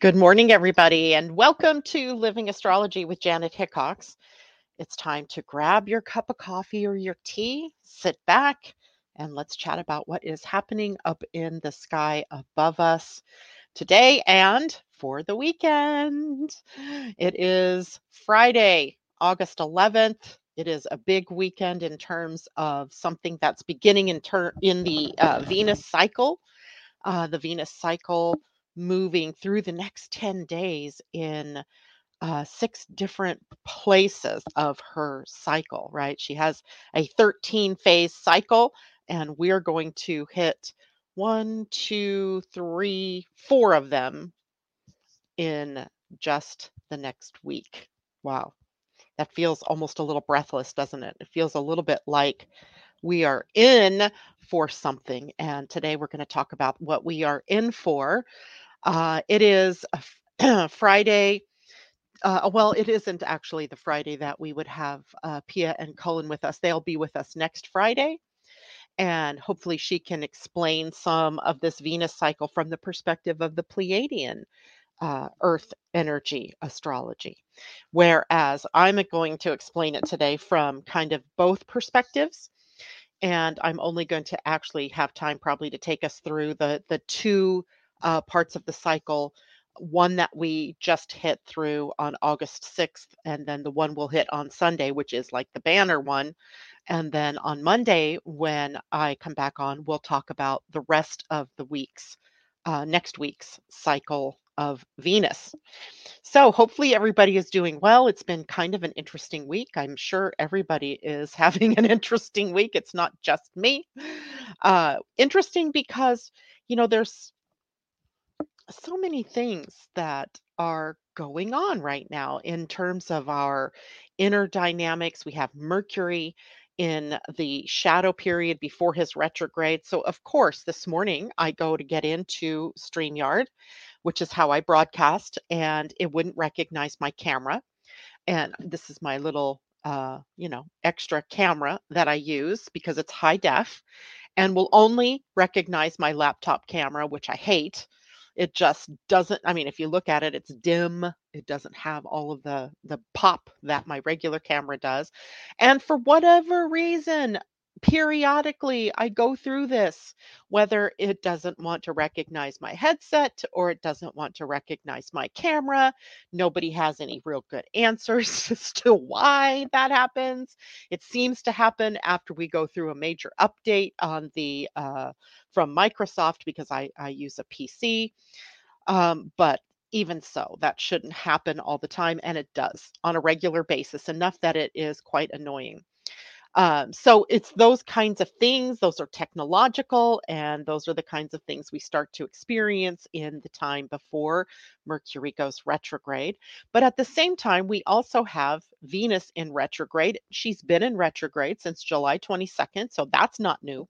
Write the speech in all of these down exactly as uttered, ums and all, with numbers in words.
Good morning, everybody, and welcome to Living Astrology with Janet Hickox. It's time to grab your cup of coffee or your tea, sit back, and let's chat about what is happening up in the sky above us today and for the weekend. It is Friday, August eleventh. It is a big weekend in terms of something that's beginning in, ter- in the uh, Venus cycle uh, the Venus cycle moving through the next ten days in uh, six different places of her cycle, right? She has a thirteen phase cycle, and we're going to hit one, two, three, four of them in just the next week. Wow. That feels almost a little breathless, doesn't it? It feels a little bit like we are in for something. And today we're going to talk about what we are in for. Uh, it is a f- Friday. Uh, well, it isn't actually the Friday that we would have uh, Pia and Cullen with us. They'll be with us next Friday. And hopefully she can explain some of this Venus cycle from the perspective of the Pleiadian uh, Earth energy astrology. Whereas I'm going to explain it today from kind of both perspectives. And I'm only going to actually have time probably to take us through the the two uh, parts of the cycle. One that we just hit through on August sixth, and then the one we'll hit on Sunday, which is like the banner one. And then on Monday, when I come back on, we'll talk about the rest of the week's, uh, next week's cycle of Venus. So hopefully everybody is doing well. It's been kind of an interesting week. I'm sure everybody is having an interesting week. It's not just me. Uh, interesting because, you know, there's so many things that are going on right now in terms of our inner dynamics. We have Mercury in the shadow period before his retrograde. So, of course, this morning I go to get into StreamYard, which is how I broadcast, and it wouldn't recognize my camera. And this is my little, uh, you know, extra camera that I use because it's high def and will only recognize my laptop camera, which I hate. It just doesn't, I mean, if you look at it, it's dim. It doesn't have all of the the pop that my regular camera does. And for whatever reason, periodically I go through this, whether it doesn't want to recognize my headset or it doesn't want to recognize my camera. Nobody has any real good answers as to why that happens. It seems to happen after we go through a major update on the uh, from Microsoft because I, I use a P C. Um, but even so, that shouldn't happen all the time, and it does on a regular basis, enough that it is quite annoying. Um, so it's those kinds of things, those are technological, and those are the kinds of things we start to experience in the time before Mercury goes retrograde. But at the same time, we also have Venus in retrograde. She's been in retrograde since July twenty-second, so that's not new.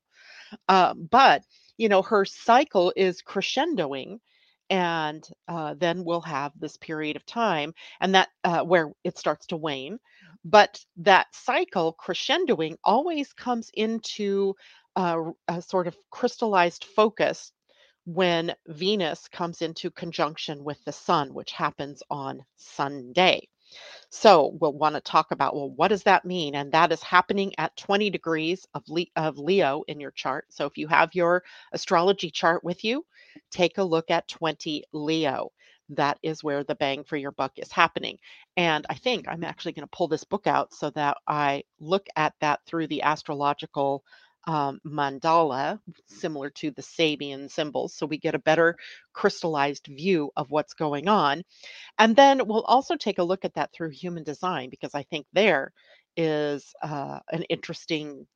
Um, but, you know, her cycle is crescendoing. And uh, then we'll have this period of time, and that uh, where it starts to wane. But that cycle crescendoing always comes into uh, a sort of crystallized focus when Venus comes into conjunction with the sun, which happens on Sunday. So we'll want to talk about, well, what does that mean? And that is happening at twenty degrees of, Le- of Leo in your chart. So if you have your astrology chart with you, take a look at twenty Leo. That is where the bang for your buck is happening. And I think I'm actually going to pull this book out so that I look at that through the astrological um, mandala, similar to the Sabian symbols. So we get a better crystallized view of what's going on. And then we'll also take a look at that through human design because I think there is uh, an interesting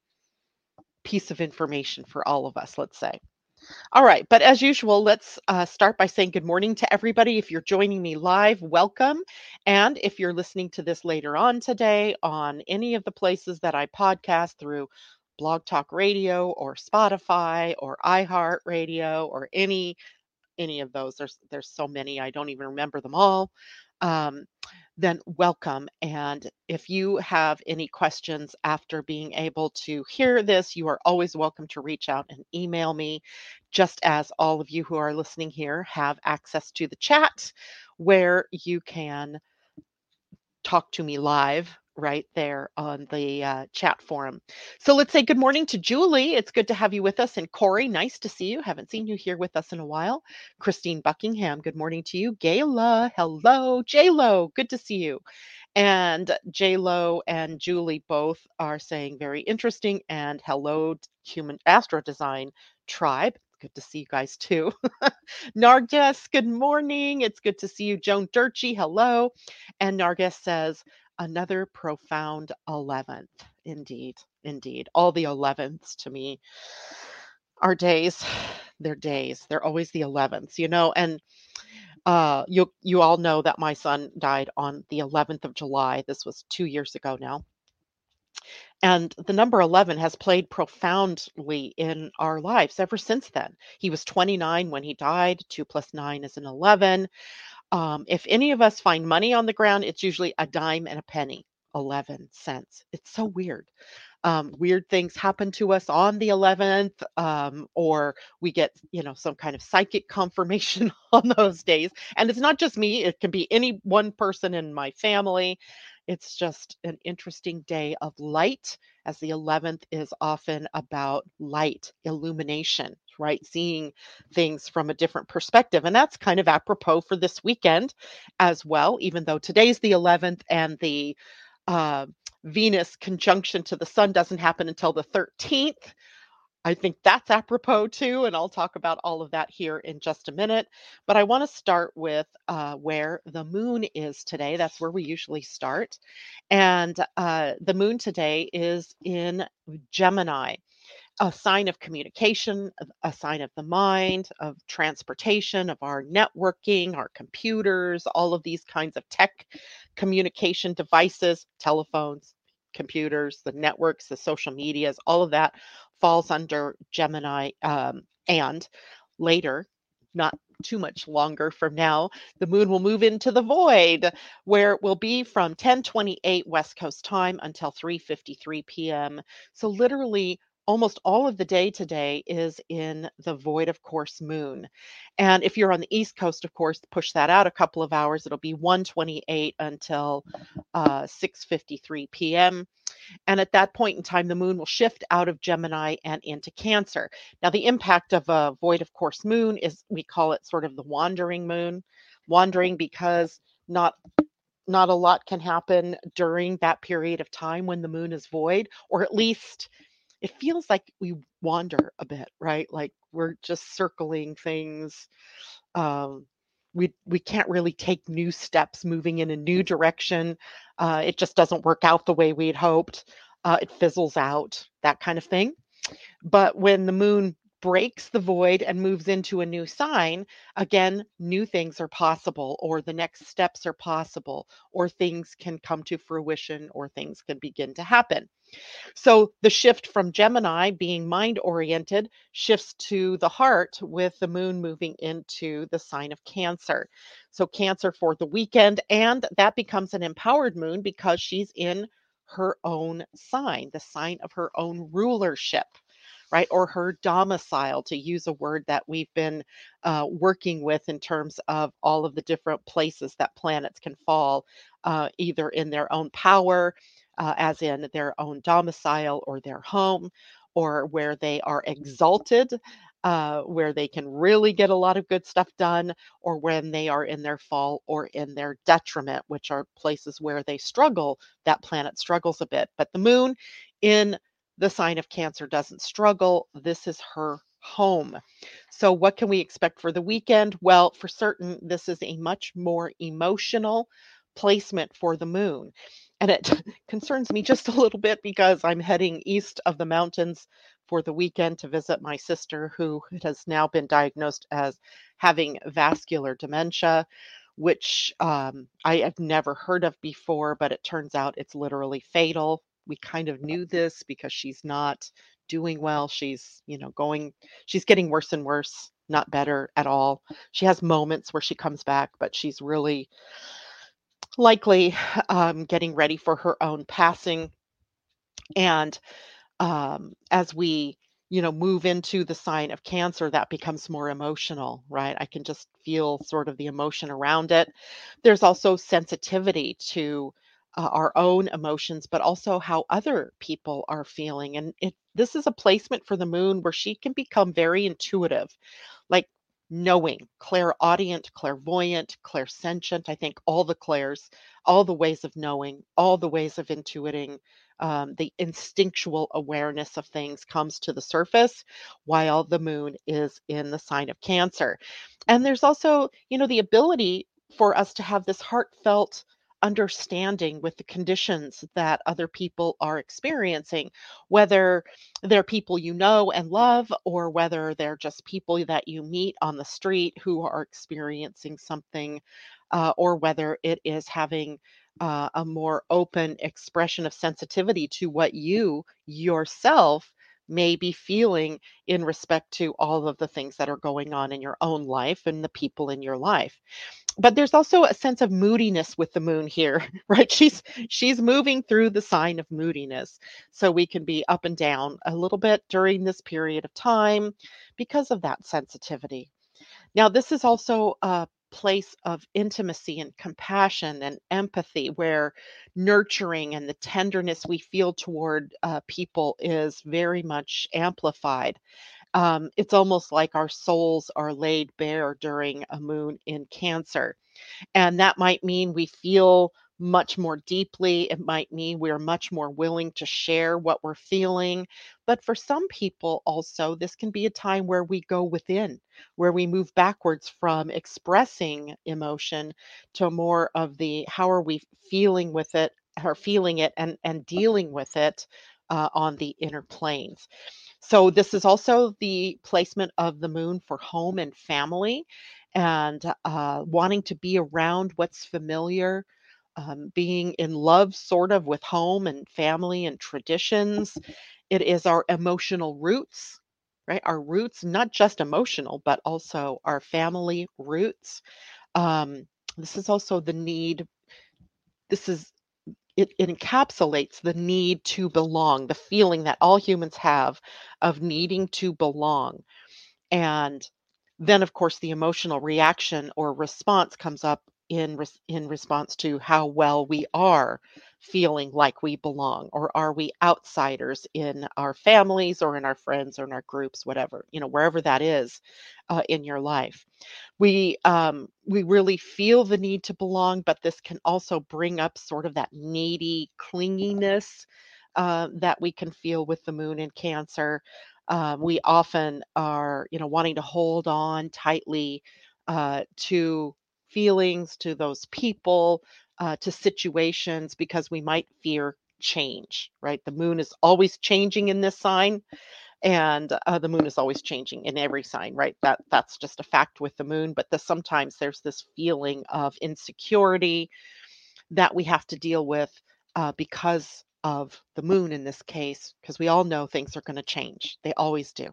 piece of information for all of us, let's say. All right, but as usual, let's uh, start by saying good morning to everybody. If you're joining me live, welcome. And if you're listening to this later on today on any of the places that I podcast through Blog Talk Radio or Spotify or iHeartRadio or any any of those, there's there's so many I don't even remember them all. um, then welcome. And if you have any questions after being able to hear this, you are always welcome to reach out and email me, just as all of you who are listening here have access to the chat where you can talk to me live right there on the uh, chat forum. So let's say good morning to Julie. It's good to have you with us. And Corey, nice to see you. Haven't seen you here with us in a while. Christine Buckingham, good morning to you. Gayla, hello. J-Lo, good to see you. And J-Lo and Julie both are saying very interesting. And hello, Human Astro Design Tribe. Good to see you guys too. Nargis, good morning. It's good to see you. Joan Durchy, hello. And Nargis says, another profound eleventh. Indeed, indeed. All the elevenths to me are days. They're days. They're always the elevenths, you know. And uh, you you all know that my son died on the eleventh of July. This was two years ago now. And the number eleven has played profoundly in our lives ever since then. He was twenty-nine when he died. Two plus nine is an eleven. Um, if any of us find money on the ground, it's usually a dime and a penny, eleven cents. It's so weird. Um, weird things happen to us on the eleventh, um, or we get, you know, some kind of psychic confirmation on those days. And it's not just me, it can be any one person in my family. It's just an interesting day of light, as the eleventh is often about light, illumination, right? Seeing things from a different perspective. And that's kind of apropos for this weekend as well, even though today's the eleventh and the uh, Venus conjunction to the sun doesn't happen until the thirteenth. I think that's apropos too, and I'll talk about all of that here in just a minute. But I want to start with uh, where the moon is today. That's where we usually start. And uh, the moon today is in Gemini, a sign of communication, a sign of the mind, of transportation, of our networking, our computers, all of these kinds of tech communication devices, telephones, computers, the networks, the social medias, all of that falls under Gemini. Um, and later, not too much longer from now, the moon will move into the void, where it will be from ten twenty-eight West Coast time until three fifty-three p.m. So literally almost all of the day today is in the void of course moon. And if you're on the East Coast, of course, push that out a couple of hours. It'll be one twenty-eight until uh, six fifty-three p.m. And at that point in time, the moon will shift out of Gemini and into Cancer. Now, the impact of a void of course moon is, we call it sort of the wandering moon. Wandering because not not a lot can happen during that period of time when the moon is void, or at least it feels like we wander a bit, right? Like we're just circling things. Um, we we can't really take new steps, moving in a new direction. Uh, it just doesn't work out the way we'd hoped. Uh, it fizzles out, that kind of thing. But when the moon breaks the void and moves into a new sign, again, new things are possible, or the next steps are possible, or things can come to fruition, or things can begin to happen. So the shift from Gemini being mind oriented shifts to the heart with the moon moving into the sign of Cancer. So Cancer for the weekend, and that becomes an empowered moon because she's in her own sign, the sign of her own rulership, right? Or her domicile, to use a word that we've been uh, working with in terms of all of the different places that planets can fall, uh, either in their own power, uh, as in their own domicile or their home, or where they are exalted, uh, where they can really get a lot of good stuff done, or when they are in their fall or in their detriment, which are places where they struggle. That planet struggles a bit. But the moon in the sign of Cancer doesn't struggle. This is her home. So, what can we expect for the weekend? Well, for certain, this is a much more emotional placement for the moon. And it concerns me just a little bit because I'm heading east of the mountains for the weekend to visit my sister, who has now been diagnosed as having vascular dementia, which um, I have never heard of before, but it turns out it's literally fatal. We kind of knew this because she's not doing well. She's, you know, going, she's getting worse and worse, not better at all. She has moments where she comes back, but she's really likely um, getting ready for her own passing. And um, as we, you know, move into the sign of Cancer, that becomes more emotional, right? I can just feel sort of the emotion around it. There's also sensitivity to uh, our own emotions, but also how other people are feeling. And it, this is a placement for the moon where she can become very intuitive, like knowing, clairaudient, clairvoyant, clairsentient. I think all the clairs, all the ways of knowing, all the ways of intuiting, um, the instinctual awareness of things comes to the surface while the moon is in the sign of Cancer. And there's also, you know, the ability for us to have this heartfelt understanding with the conditions that other people are experiencing, whether they're people you know and love, or whether they're just people that you meet on the street who are experiencing something, uh, or whether it is having uh, a more open expression of sensitivity to what you yourself may be feeling in respect to all of the things that are going on in your own life and the people in your life. But there's also a sense of moodiness with the moon here, right? She's she's moving through the sign of moodiness. So we can be up and down a little bit during this period of time because of that sensitivity. Now, this is also a place of intimacy and compassion and empathy where nurturing and the tenderness we feel toward uh, people is very much amplified. Um, it's almost like our souls are laid bare during a moon in Cancer. And that might mean we feel much more deeply. It might mean we're much more willing to share what we're feeling. But for some people, also, this can be a time where we go within, where we move backwards from expressing emotion to more of the how are we feeling with it, or feeling it and, and dealing with it uh, on the inner planes. So this is also the placement of the moon for home and family, and uh, wanting to be around what's familiar, um, being in love sort of with home and family and traditions. It is our emotional roots, right? Our roots, not just emotional, but also our family roots. Um, this is also the need. This is it, it encapsulates the need to belong, the feeling that all humans have of needing to belong. And then, of course, the emotional reaction or response comes up in res- in response to how well we are feeling like we belong, or are we outsiders in our families or in our friends or in our groups, whatever, you know, wherever that is uh, in your life. We um, we really feel the need to belong, but this can also bring up sort of that needy clinginess uh, that we can feel with the moon in Cancer. Um, we often are, you know, wanting to hold on tightly uh, to feelings, to those people, uh, to situations, because we might fear change, right? The moon is always changing in this sign, and uh, the moon is always changing in every sign, right? That that's just a fact with the moon. But the, sometimes there's this feeling of insecurity that we have to deal with uh, because of the moon in this case, because we all know things are going to change. They always do.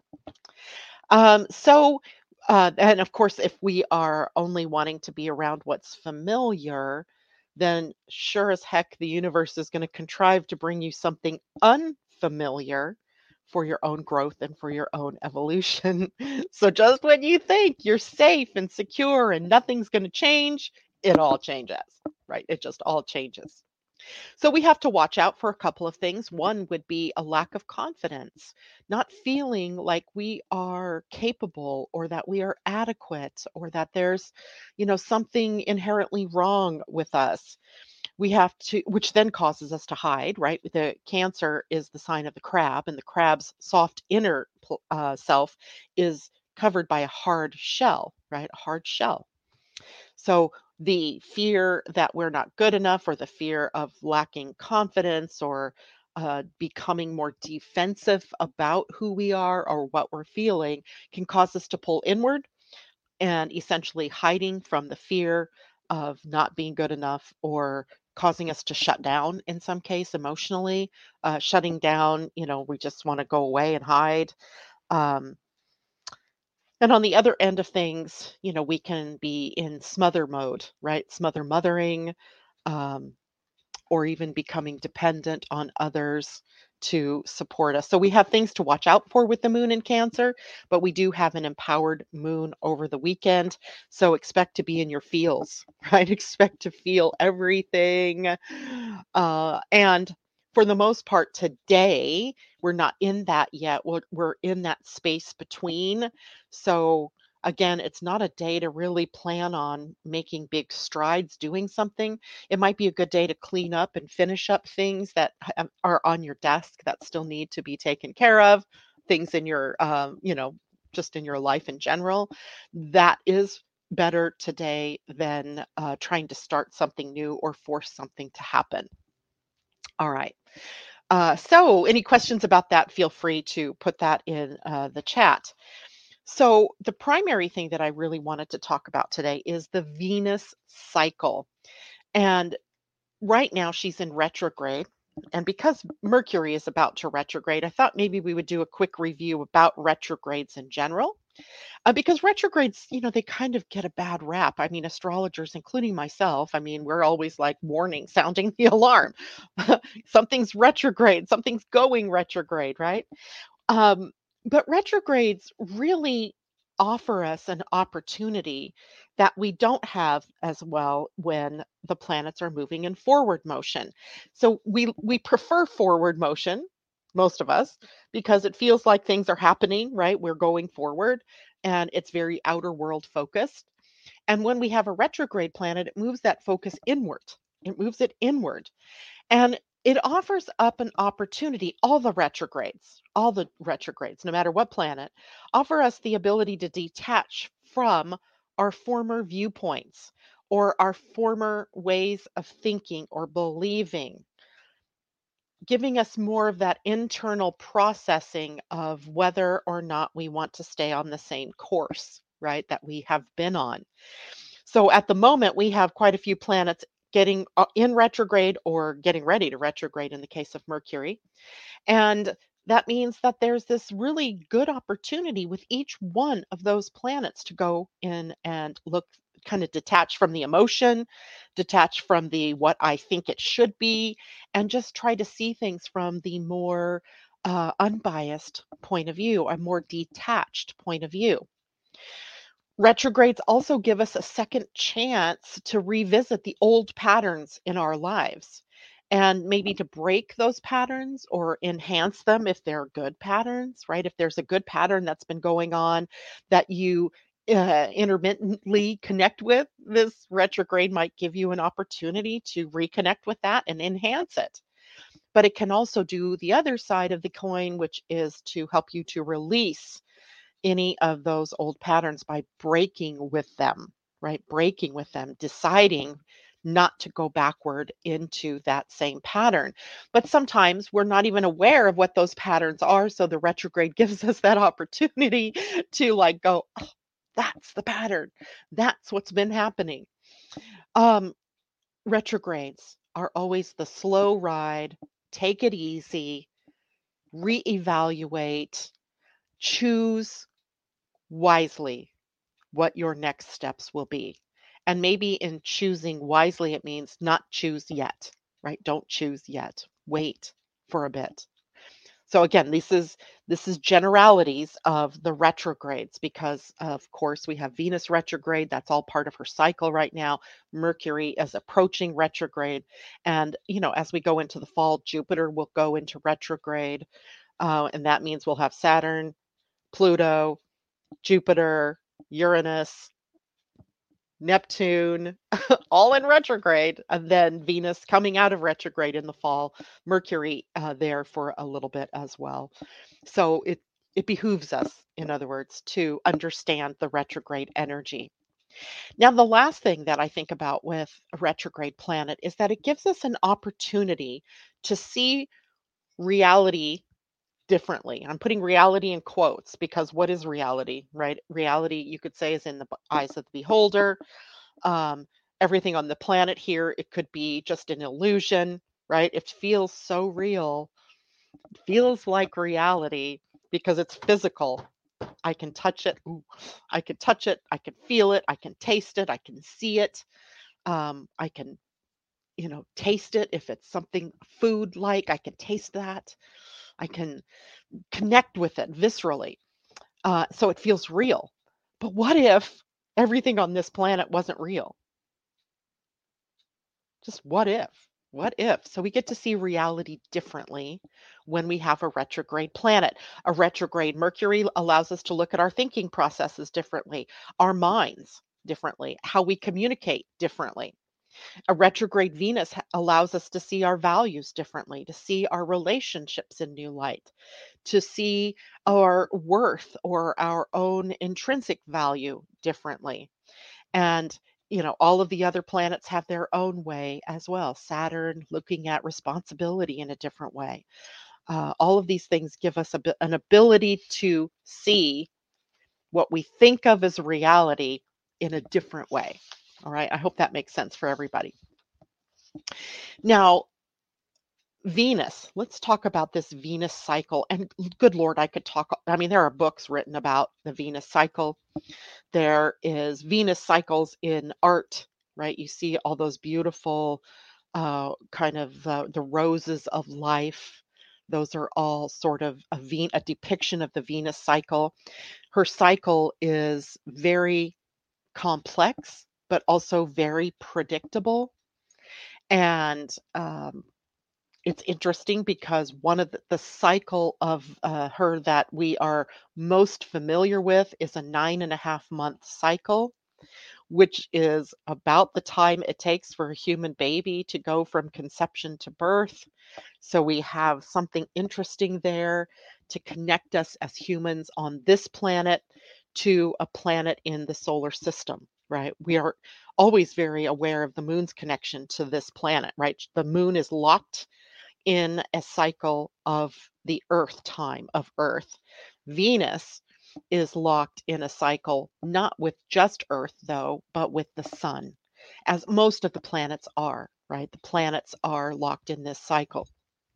Um, so, uh, and of course, if we are only wanting to be around what's familiar, then sure as heck the universe is going to contrive to bring you something unfamiliar for your own growth and for your own evolution. So, just when you think you're safe and secure and nothing's going to change, it all changes, right? It just all changes. So we have to watch out for a couple of things. One would be a lack of confidence, not feeling like we are capable or that we are adequate or that there's, you know, something inherently wrong with us. We have to, which then causes us to hide, right? The Cancer is the sign of the crab, and the crab's soft inner pl- uh, self is covered by a hard shell, right? A hard shell. So the fear that we're not good enough, or the fear of lacking confidence, or uh, becoming more defensive about who we are or what we're feeling, can cause us to pull inward and essentially hiding from the fear of not being good enough, or causing us to shut down in some case emotionally, uh, shutting down, you know, we just want to go away and hide. Um, and on the other end of things, you know, we can be in smother mode, right? Smother mothering, um, or even becoming dependent on others to support us. So we have things to watch out for with the moon in Cancer, but we do have an empowered moon over the weekend. So expect to be in your feels, right? Expect to feel everything. Uh, and for the most part, today, we're not in that yet. We're, we're in that space between. So again, it's not a day to really plan on making big strides doing something. It might be a good day to clean up and finish up things that ha- are on your desk that still need to be taken care of, things in your, um, you know, just in your life in general. That is better today than uh, trying to start something new or force something to happen. All right. Uh, so, any questions about that? Feel free to put that in uh, the chat. So, the primary thing that I really wanted to talk about today is the Venus cycle. And right now she's in retrograde. And because Mercury is about to retrograde, I thought maybe we would do a quick review about retrogrades in general. Uh, because retrogrades, you know, they kind of get a bad rap. I mean, astrologers, including myself, I mean, we're always like warning, sounding the alarm. Something's retrograde, something's going retrograde, right? Um, but retrogrades really offer us an opportunity that we don't have as well when the planets are moving in forward motion. So we we prefer forward motion, most of us, because it feels like things are happening, right? We're going forward and it's very outer world focused. And when we have a retrograde planet, it moves that focus inward. It moves it inward. And it offers up an opportunity, all the retrogrades, all the retrogrades, no matter what planet, offer us the ability to detach from our former viewpoints or our former ways of thinking or believing, giving us more of that internal processing of whether or not we want to stay on the same course, right, that we have been on. So at the moment, we have quite a few planets getting uh, in retrograde or getting ready to retrograde in the case of Mercury. And that means that there's this really good opportunity with each one of those planets to go in and look, kind of detach from the emotion, detach from the what I think it should be, and just try to see things from the more uh, unbiased point of view, a more detached point of view. Retrogrades also give us a second chance to revisit the old patterns in our lives and maybe to break those patterns or enhance them if they're good patterns, right? If there's a good pattern that's been going on that you uh, intermittently connect with, this retrograde might give you an opportunity to reconnect with that and enhance it. But it can also do the other side of the coin, which is to help you to release any of those old patterns by breaking with them, right? Breaking with them, deciding not to go backward into that same pattern. But sometimes we're not even aware of what those patterns are. So the retrograde gives us that opportunity to like go, oh, that's the pattern. That's what's been happening. Um, Retrogrades are always the slow ride. Take it easy, reevaluate, choose wisely what your next steps will be. And maybe in choosing wisely, it means not choose yet, right? Don't choose yet. Wait for a bit. So again, this is this is generalities of the retrogrades because of course we have Venus retrograde, that's all part of her cycle right now. Mercury is approaching retrograde, and you know, as we go into the fall, Jupiter will go into retrograde, uh, and that means we'll have Saturn, Pluto, Jupiter, Uranus, Neptune, all in retrograde, and then Venus coming out of retrograde in the fall, Mercury uh, there for a little bit as well. So it it behooves us, in other words, to understand the retrograde energy. Now, the last thing that I think about with a retrograde planet is that it gives us an opportunity to see reality differently. I'm putting reality in quotes because what is reality, right? Reality, you could say, is in the b- eyes of the beholder. Um, Everything on the planet here, it could be just an illusion, right? It feels so real, it feels like reality because it's physical. I can touch it. Ooh, I can touch it. I can feel it. I can taste it. I can see it. Um, I can you know, taste it. If it's something food like, I can taste that. I can connect with it viscerally. Uh, so it feels real. But what if everything on this planet wasn't real? Just what if? What if? So we get to see reality differently when we have a retrograde planet. A retrograde Mercury allows us to look at our thinking processes differently, our minds differently, how we communicate differently. A retrograde Venus ha- allows us to see our values differently, to see our relationships in new light, to see our worth or our own intrinsic value differently. And, you know, all of the other planets have their own way as well. Saturn looking at responsibility in a different way. Uh, all of these things give us a, bi- an ability to see what we think of as reality in a different way. All right. I hope that makes sense for everybody. Now, Venus, let's talk about this Venus cycle. And good Lord, I could talk. I mean, there are books written about the Venus cycle. There is Venus cycles in art, right? You see all those beautiful uh, kind of uh, the roses of life. Those are all sort of a, Ven- a depiction of the Venus cycle. Her cycle is very complex, but also very predictable. And um, it's interesting because one of the, the cycle of uh, her that we are most familiar with is a nine and a half month cycle, which is about the time it takes for a human baby to go from conception to birth. So we have something interesting there to connect us as humans on this planet to a planet in the solar system, right? We are always very aware of the moon's connection to this planet, right? The moon is locked in a cycle of the Earth time of Earth. Venus is locked in a cycle, not with just Earth, though, but with the sun, as most of the planets are, right? The planets are locked in this cycle.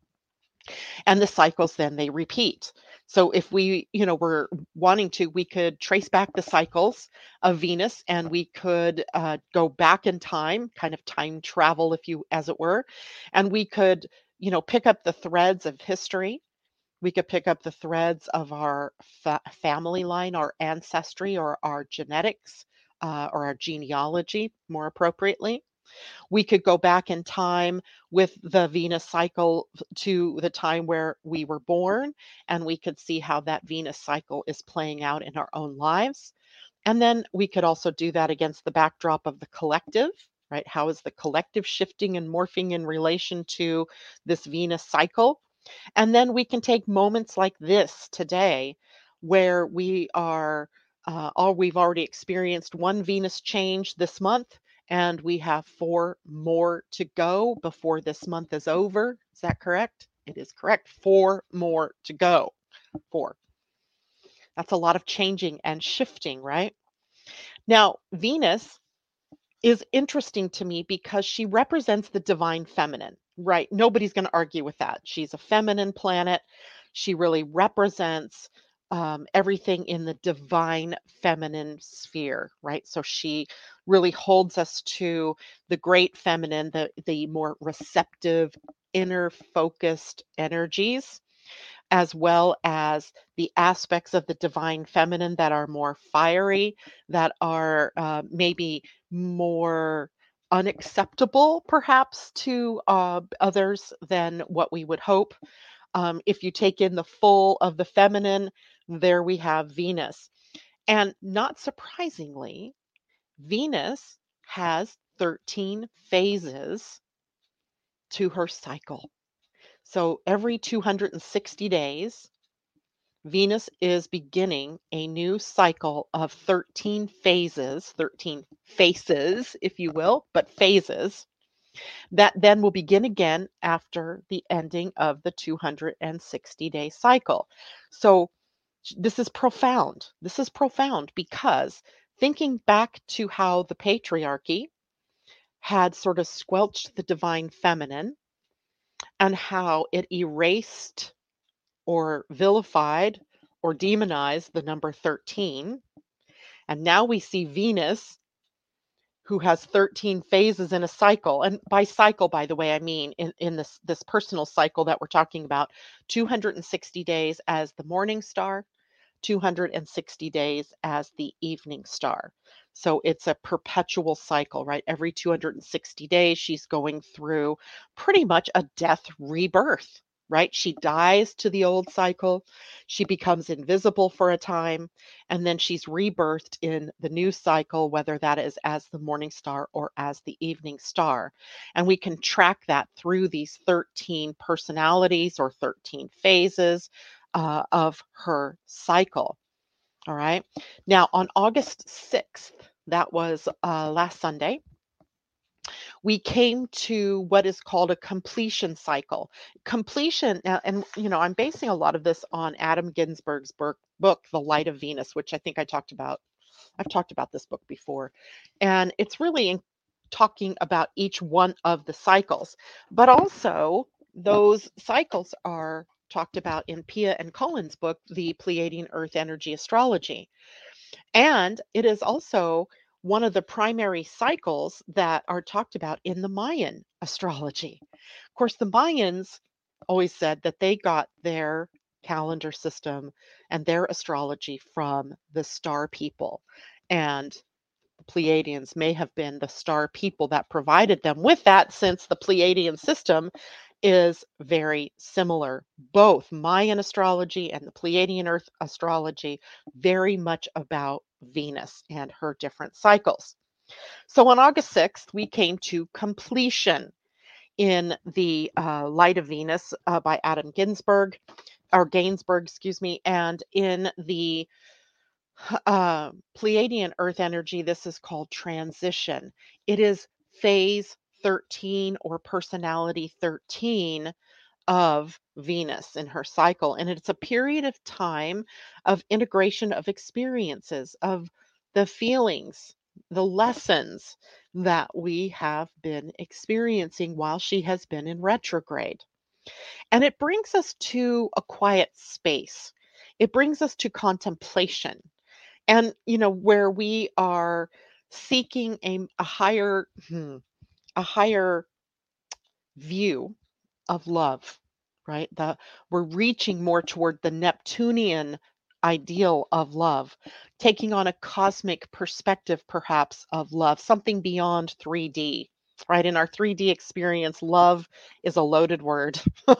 And the cycles then they repeat. So if we, you know, were wanting to, we could trace back the cycles of Venus and we could uh, go back in time, kind of time travel, if you, as it were, and we could, you know, pick up the threads of history. We could pick up the threads of our fa- family line, our ancestry, or our genetics, uh, or our genealogy, more appropriately. We could go back in time with the Venus cycle to the time where we were born, and we could see how that Venus cycle is playing out in our own lives. And then we could also do that against the backdrop of the collective, right? How is the collective shifting and morphing in relation to this Venus cycle? And then we can take moments like this today where we are, uh, or we've already experienced one Venus change this month, and we have four more to go before this month is over. Is that correct? It is correct. Four more to go. Four. That's a lot of changing and shifting, right? Now, Venus is interesting to me because she represents the divine feminine, right? Nobody's going to argue with that. She's a feminine planet. She really represents um, everything in the divine feminine sphere, right? So she really holds us to the great feminine, the the more receptive, inner focused energies, as well as the aspects of the divine feminine that are more fiery, that are uh, maybe more unacceptable, perhaps, to uh, others than what we would hope. Um, if you take in the full of the feminine, there we have Venus. And not surprisingly, Venus has thirteen phases to her cycle. So every two hundred sixty days, Venus is beginning a new cycle of thirteen phases, thirteen faces, if you will, but phases that then will begin again after the ending of the two hundred sixty day cycle. So this is profound. This is profound because thinking back to how the patriarchy had sort of squelched the divine feminine and how it erased or vilified or demonized the number thirteen. And now we see Venus, who has thirteen phases in a cycle. And by cycle, by the way, I mean in, in this, this personal cycle that we're talking about, two hundred sixty days as the morning star, two hundred sixty days as the evening star. So it's a perpetual cycle, right? Every two hundred sixty days, she's going through pretty much a death rebirth, right? She dies to the old cycle, she becomes invisible for a time, and then she's rebirthed in the new cycle, whether that is as the morning star or as the evening star. And we can track that through these thirteen personalities or thirteen phases uh, of her cycle. All right. Now, on August sixth, that was uh, last Sunday, we came to what is called a completion cycle. Completion, uh, and you know, I'm basing a lot of this on Adam Ginsberg's book, book, The Light of Venus, which I think I talked about. I've talked about this book before, and it's really in talking about each one of the cycles, but also those cycles are talked about in Pia and Colin's book, The Pleiadian Earth Energy Astrology. And it is also one of the primary cycles that are talked about in the Mayan astrology. Of course, the Mayans always said that they got their calendar system and their astrology from the star people. And the Pleiadians may have been the star people that provided them with that, since the Pleiadian system is very similar. Both Mayan astrology and the Pleiadian Earth astrology, very much about Venus and her different cycles. So on August sixth, we came to completion in the uh, Light of Venus uh, by Adam Ginsberg, or Gainsberg, excuse me, and in the uh, Pleiadian Earth energy, this is called transition. It is phase thirteen or personality thirteen of Venus in her cycle. And it's a period of time of integration of experiences, of the feelings, the lessons that we have been experiencing while she has been in retrograde. And it brings us to a quiet space. It brings us to contemplation. And, you know, where we are seeking a, a higher, hmm, a higher view of love, right? The we're reaching more toward the Neptunian ideal of love, taking on a cosmic perspective, perhaps, of love, something beyond three D. Right, in our three D experience, love is a loaded word.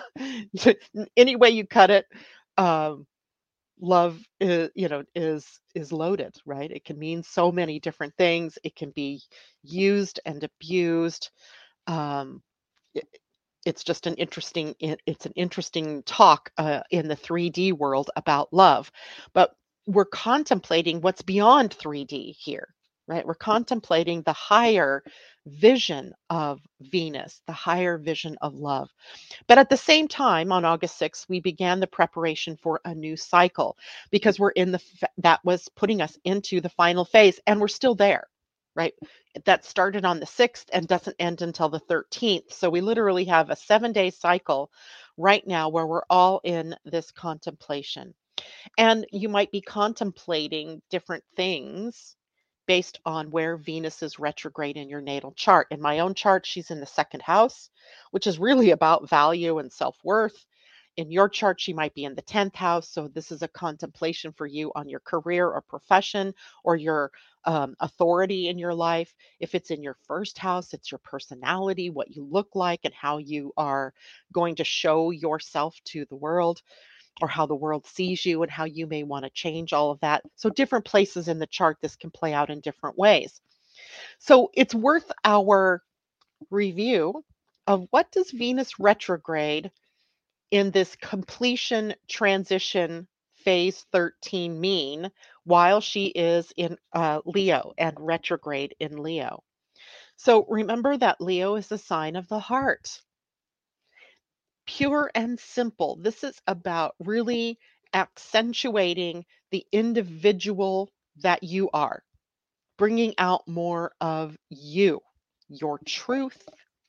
Any way you cut it, um, love is, you know, is is loaded. Right, it can mean so many different things. It can be used and abused. Um, it's just an interesting it, it's an interesting talk uh, in the three D world about love, but we're contemplating what's beyond three D here, right? We're contemplating the higher vision of Venus, the higher vision of love. But at the same time, on August sixth, we began the preparation for a new cycle, because we're in the f- that was putting us into the final phase, and we're still there, right? That started on the sixth and doesn't end until the thirteenth. So we literally have a seven day cycle right now where we're all in this contemplation. And you might be contemplating different things based on where Venus is retrograde in your natal chart. In my own chart, she's in the second house, which is really about value and self worth. In your chart, she might be in the tenth house. So, this is a contemplation for you on your career or profession, or your um, authority in your life. If it's in your first house, it's your personality, what you look like, and how you are going to show yourself to the world, or how the world sees you, and how you may want to change all of that. So, different places in the chart, this can play out in different ways. So, it's worth our review of what does Venus retrograde in this completion transition phase thirteen mean while she is in uh, Leo and retrograde in Leo. So remember that Leo is the sign of the heart. Pure and simple. This is about really accentuating the individual that you are, bringing out more of you, your truth,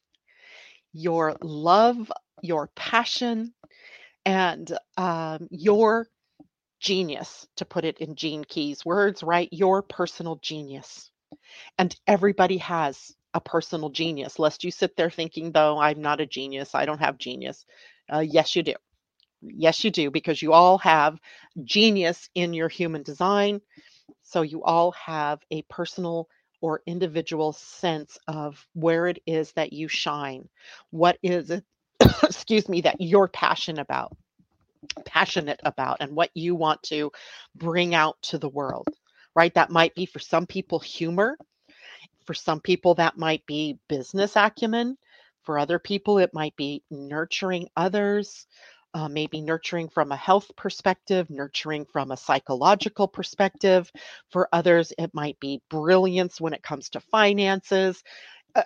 your love, your passion, and um, your genius, to put it in Gene Key's words, right? Your personal genius. And everybody has a personal genius, lest you sit there thinking, though, I'm not a genius, I don't have genius. Uh, yes, you do. Yes, you do, because you all have genius in your human design. So you all have a personal or individual sense of where it is that you shine. What is it, excuse me, that you're passionate about, passionate about, and what you want to bring out to the world, right? That might be for some people humor. For some people, that might be business acumen. For other people, it might be nurturing others, uh, maybe nurturing from a health perspective, nurturing from a psychological perspective. For others, it might be brilliance when it comes to finances. Uh,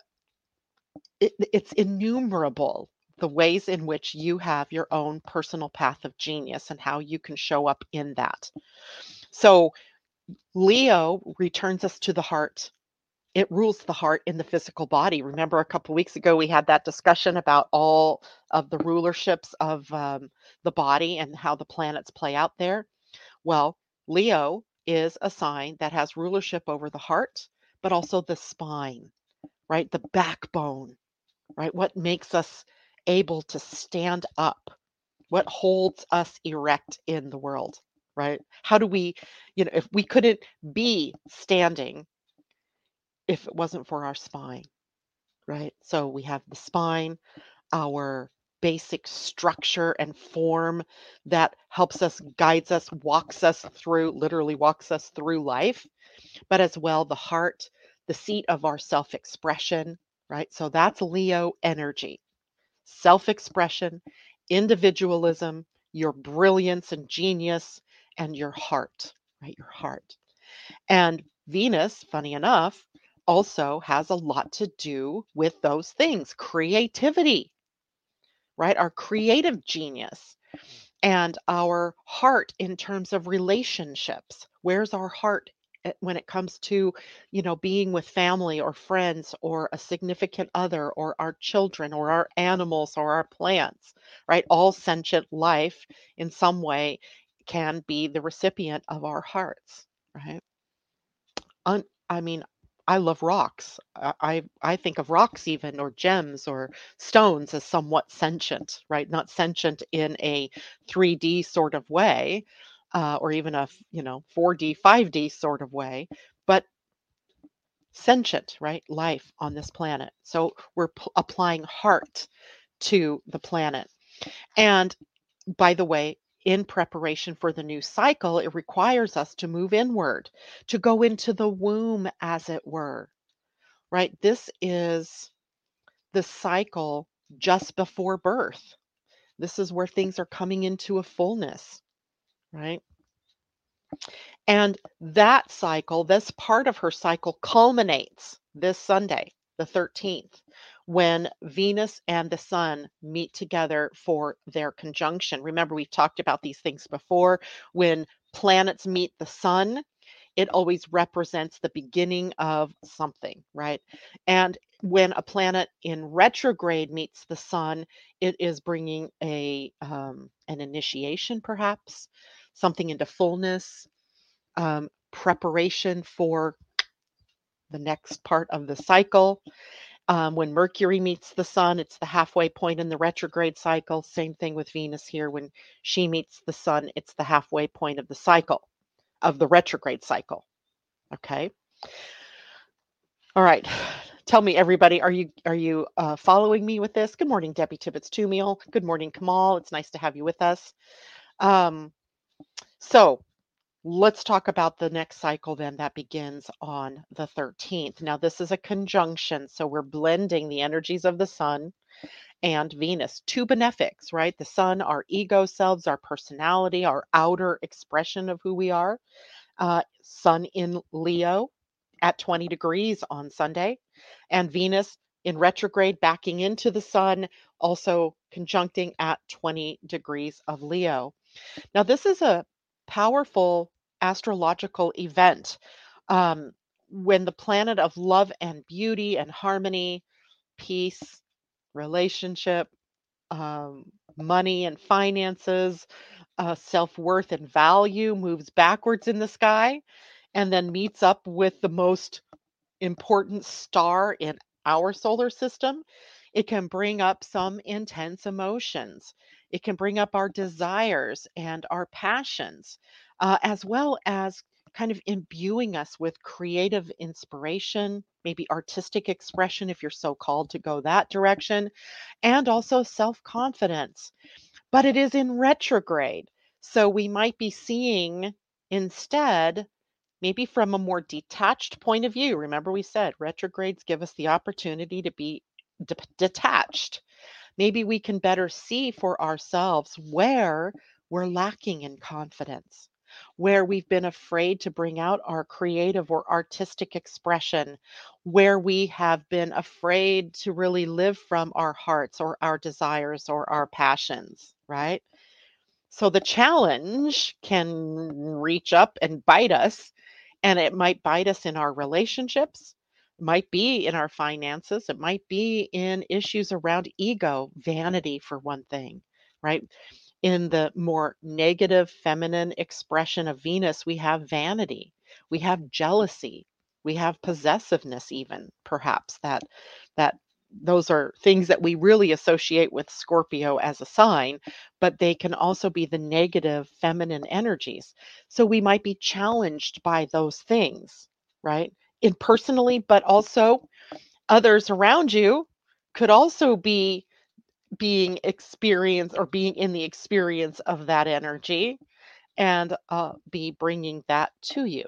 it, it's innumerable the ways in which you have your own personal path of genius and how you can show up in that. So, Leo returns us to the heart. It rules the heart in the physical body. Remember, a couple weeks ago, we had that discussion about all of the rulerships of um, the body and how the planets play out there. Well, Leo is a sign that has rulership over the heart, but also the spine, right? The backbone, right? What makes us able to stand up? What holds us erect in the world, right? How do we, you know, if we couldn't be standing if it wasn't for our spine, right? So we have the spine, our basic structure and form that helps us, guides us, walks us through, literally walks us through life, but as well the heart, the seat of our self expression, right? So that's Leo energy, self expression, individualism, your brilliance and genius, and your heart, right? Your heart. And Venus, funny enough, also has a lot to do with those things, creativity, right? Our creative genius and our heart in terms of relationships. Where's our heart eh, when it comes to, you know, being with family or friends or a significant other or our children or our animals or our plants, right? All sentient life in some way can be the recipient of our hearts, right? Un I mean, I love rocks. I I I think of rocks even or gems or stones as somewhat sentient, right? Not sentient in a three D sort of way, uh, or even a, f- you know, four D, five D sort of way, but sentient, right? Life on this planet. So we're p- applying heart to the planet. And by the way, in preparation for the new cycle, it requires us to move inward, to go into the womb, as it were, right? This is the cycle just before birth. This is where things are coming into a fullness, right? And that cycle, this part of her cycle culminates this Sunday, the thirteenth, when Venus and the Sun meet together for their conjunction. Remember, we've talked about these things before. When planets meet the Sun, it always represents the beginning of something, right? And when a planet in retrograde meets the Sun, it is bringing a um, an initiation, perhaps something into fullness, um, preparation for the next part of the cycle. Um, when Mercury meets the Sun, it's the halfway point in the retrograde cycle. Same thing with Venus here. When she meets the Sun, it's the halfway point of the cycle, of the retrograde cycle. Okay. All right. Tell me, everybody, are you are you uh, following me with this? Good morning, Debbie Tibbetts Tumiel. Good morning, Kamal. It's nice to have you with us. Um, so let's talk about the next cycle then that begins on the thirteenth. Now, this is a conjunction, so we're blending the energies of the Sun and Venus, two benefics, right? The Sun, our ego selves, our personality, our outer expression of who we are. Uh, Sun in Leo at twenty degrees on Sunday, and Venus in retrograde backing into the Sun, also conjuncting at twenty degrees of Leo. Now, this is a powerful astrological event um, when the planet of love and beauty and harmony, peace, relationship, um, money and finances, uh, self worth and value moves backwards in the sky and then meets up with the most important star in our solar system, it can bring up some intense emotions. It can bring up our desires and our passions, uh, as well as kind of imbuing us with creative inspiration, maybe artistic expression if you're so called to go that direction, and also self confidence. But it is in retrograde. So we might be seeing instead, maybe from a more detached point of view. Remember, we said retrogrades give us the opportunity to be de- detached. Maybe we can better see for ourselves where we're lacking in confidence, where we've been afraid to bring out our creative or artistic expression, where we have been afraid to really live from our hearts or our desires or our passions, right? So the challenge can reach up and bite us, and it might bite us in our relationships, it might be in our finances, it might be in issues around ego, vanity, for one thing, right? In the more negative feminine expression of Venus, we have vanity, we have jealousy, we have possessiveness, even perhaps that that those are things that we really associate with Scorpio as a sign, but they can also be the negative feminine energies. So we might be challenged by those things, right? In personally, but also others around you could also be being experienced or being in the experience of that energy and uh, be bringing that to you.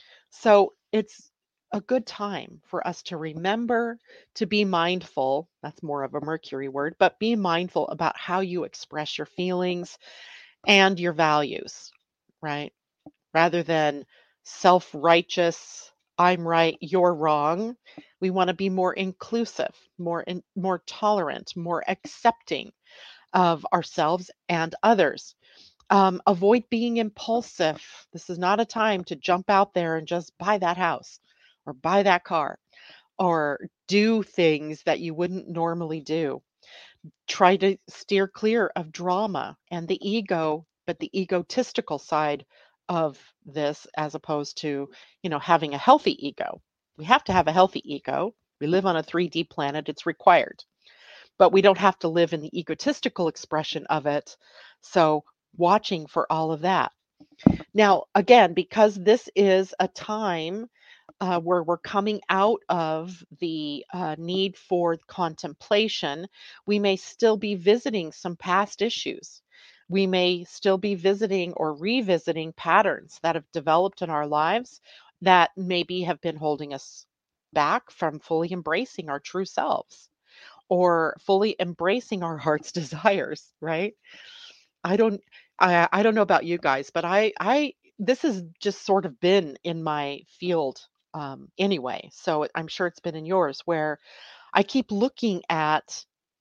So it's a good time for us to remember to be mindful. That's more of a Mercury word, but be mindful about how you express your feelings and your values, right? Rather than self righteous, I'm right, you're wrong. We want to be more inclusive, more in, more tolerant, more accepting of ourselves and others. Um, avoid being impulsive. This is not a time to jump out there and just buy that house or buy that car or do things that you wouldn't normally do. Try to steer clear of drama and the ego, but the egotistical side of this, as opposed to, you know, having a healthy ego. We have to have a healthy ego. We live on a three D planet, it's required, but we don't have to live in the egotistical expression of it. So, watching for all of that. Now, again, because this is a time uh, where we're coming out of the uh, need for contemplation, we may still be visiting some past issues. We may still be visiting or revisiting patterns that have developed in our lives that maybe have been holding us back from fully embracing our true selves or fully embracing our heart's desires, right? I don't I I don't know about you guys, but I I this has just sort of been in my field um anyway. So I'm sure it's been in yours, where I keep looking at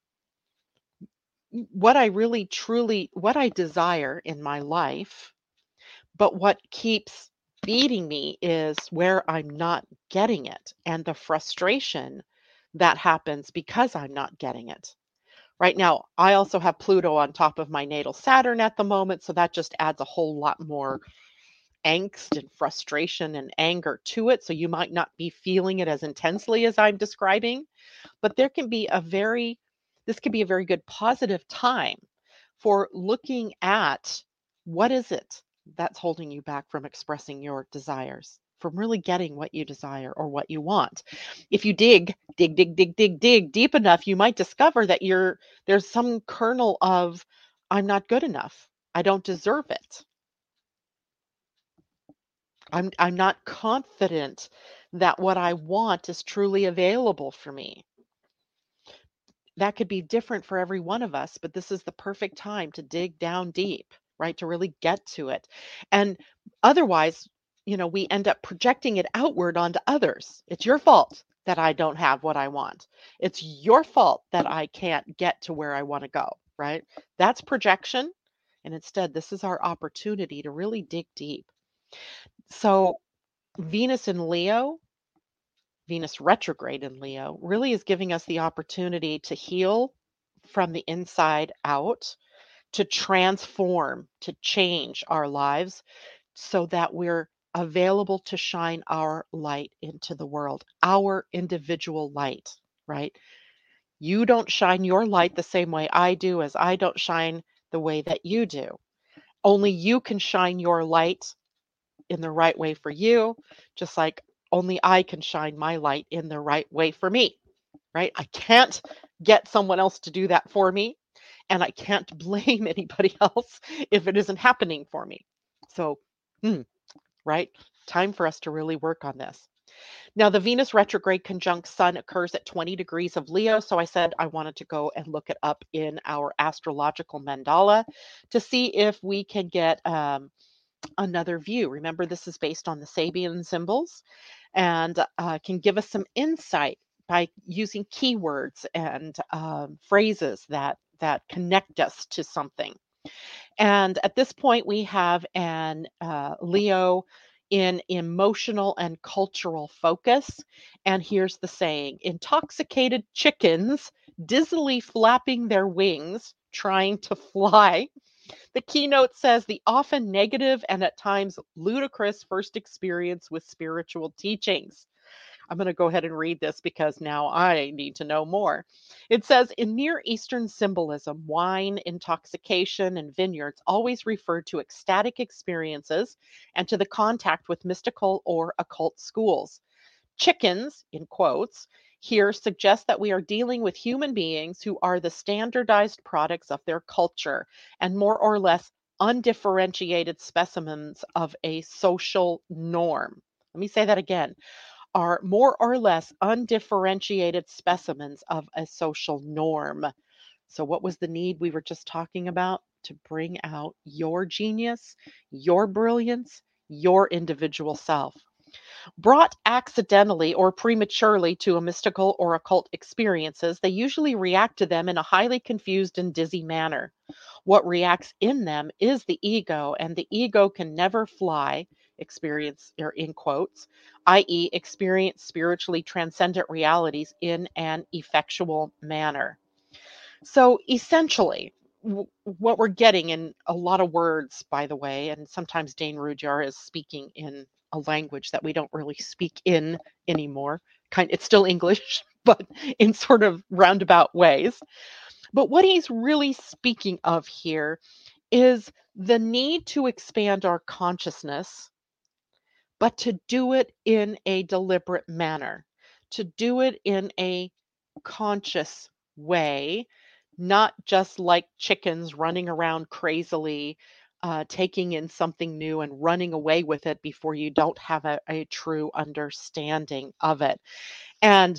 what I really truly what I desire in my life, but what keeps beating me is where I'm not getting it and the frustration that happens because I'm not getting it. Right now, I also have Pluto on top of my natal Saturn at the moment, so that just adds a whole lot more angst and frustration and anger to it. So you might not be feeling it as intensely as I'm describing, but there can be a very, this can be a very good positive time for looking at what is it that's holding you back from expressing your desires, from really getting what you desire or what you want. If you dig, dig, dig, dig, dig, dig deep enough, you might discover that you're there's some kernel of I'm not good enough. I don't deserve it. I'm I'm not confident that what I want is truly available for me. That could be different for every one of us, but this is the perfect time to dig down deep, right? To really get to it. And otherwise, you know, we end up projecting it outward onto others. It's your fault that I don't have what I want. It's your fault that I can't get to where I want to go, right? That's projection. And instead, this is our opportunity to really dig deep. So, Venus in Leo, Venus retrograde in Leo, really is giving us the opportunity to heal from the inside out, to transform, to change our lives so that we're available to shine our light into the world, our individual light, right? You don't shine your light the same way I do, as I don't shine the way that you do. Only you can shine your light in the right way for you, just like only I can shine my light in the right way for me, right? I can't get someone else to do that for me, and I can't blame anybody else if it isn't happening for me. So, hmm, right? Time for us to really work on this. Now, the Venus retrograde conjunct Sun occurs at twenty degrees of Leo. So I said I wanted to go and look it up in our astrological mandala to see if we can get um, another view. Remember, this is based on the Sabian symbols and uh, can give us some insight by using keywords and um, phrases that that connect us to something. And at this point, we have an uh, Leo in emotional and cultural focus. And here's the saying: intoxicated chickens dizzily flapping their wings, trying to fly. The keynote says the often negative and at times ludicrous first experience with spiritual teachings. I'm going to go ahead and read this because now I need to know more. It says in Near Eastern symbolism, wine, intoxication, and vineyards always referred to ecstatic experiences and to the contact with mystical or occult schools. Chickens, in quotes, here suggest that we are dealing with human beings who are the standardized products of their culture and more or less undifferentiated specimens of a social norm. Let me say that again, are more or less undifferentiated specimens of a social norm. So, what was the need we were just talking about? To bring out your genius, your brilliance, your individual self. Brought accidentally or prematurely to a mystical or occult experiences, they usually react to them in a highly confused and dizzy manner. What reacts in them is the ego, and the ego can never fly, experience, or in quotes, that is, experience spiritually transcendent realities in an effectual manner. So essentially, w- what we're getting in a lot of words, by the way, and sometimes Dane Rudhyar is speaking in a language that we don't really speak in anymore. Kind, it's still English, but in sort of roundabout ways. But what he's really speaking of here is the need to expand our consciousness, but to do it in a deliberate manner, to do it in a conscious way, not just like chickens running around crazily, uh, taking in something new and running away with it before you don't have a, a true understanding of it. And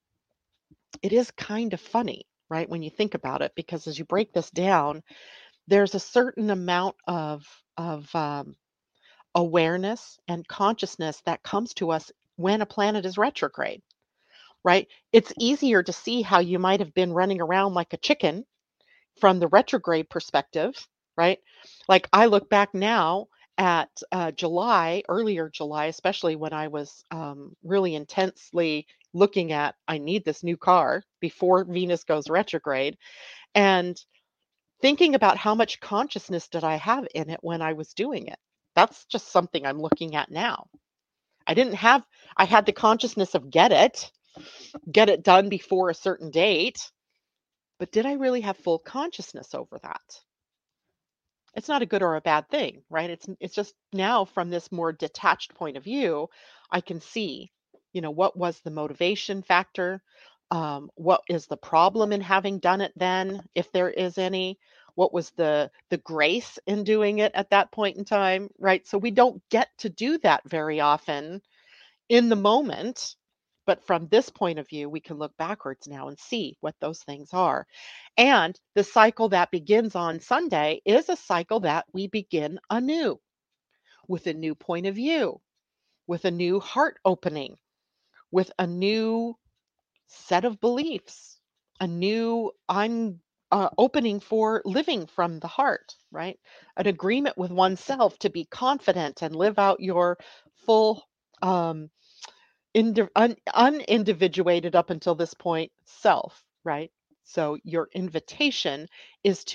it is kind of funny, right, when you think about it, because as you break this down, there's a certain amount of of um, awareness and consciousness that comes to us when a planet is retrograde, right? It's easier to see how you might have been running around like a chicken from the retrograde perspective, right? Like I look back now at uh, July, earlier July, especially when I was um, really intensely looking at, I need this new car before Venus goes retrograde, and thinking about how much consciousness did I have in it when I was doing it. That's just something I'm looking at now. I didn't have, I had the consciousness of get it, get it done before a certain date, but did I really have full consciousness over that? It's not a good or a bad thing, right? It's it's just now from this more detached point of view, I can see, you know, what was the motivation factor? Um, what is the problem in having done it then, if there is any? What was the the grace in doing it at that point in time, right? So we don't get to do that very often in the moment. But from this point of view, we can look backwards now and see what those things are. And the cycle that begins on Sunday is a cycle that we begin anew with a new point of view, with a new heart opening, with a new set of beliefs, a new I'm uh, opening for living from the heart, right? An agreement with oneself to be confident and live out your full um, indi- un- unindividuated up until this point self, right? So your invitation is to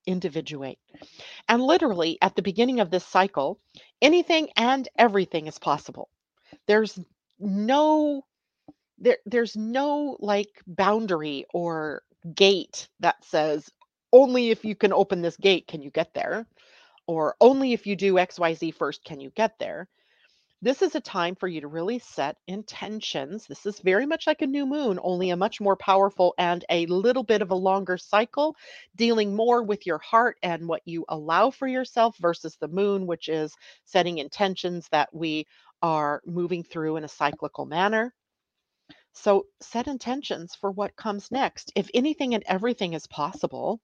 individuate. And literally at the beginning of this cycle, anything and everything is possible. There's no there there's no like boundary or gate that says only if you can open this gate can you get there, or only if you do X Y Z first can you get there. This is a time for you to really set intentions. This is very much like a new moon, only a much more powerful and a little bit of a longer cycle, dealing more with your heart and what you allow for yourself versus the moon, which is setting intentions that we are moving through in a cyclical manner. So set intentions for what comes next. If anything and everything is possible,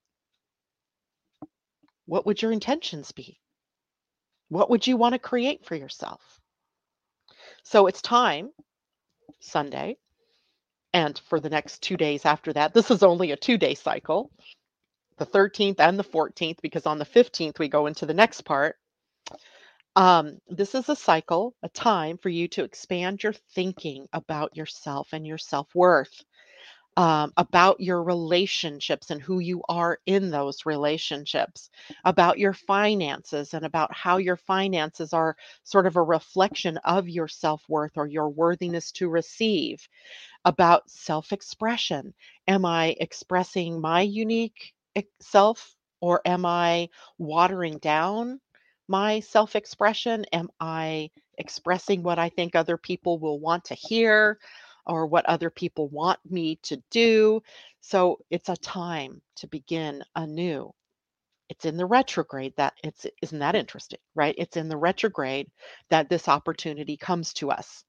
what would your intentions be? What would you want to create for yourself? So it's time, Sunday, and for the next two days after that. This is only a two-day cycle, the thirteenth and the fourteenth, because on the fifteenth we go into the next part. Um, this is a cycle, a time for you to expand your thinking about yourself and your self-worth, um, about your relationships and who you are in those relationships, about your finances and about how your finances are sort of a reflection of your self-worth or your worthiness to receive, about self-expression. Am I expressing my unique ex- self, or am I watering down my self-expression? Am I expressing what I think other people will want to hear or what other people want me to do? So it's a time to begin anew. It's in the retrograde that it's isn't that interesting, right? It's in the retrograde that this opportunity comes to us.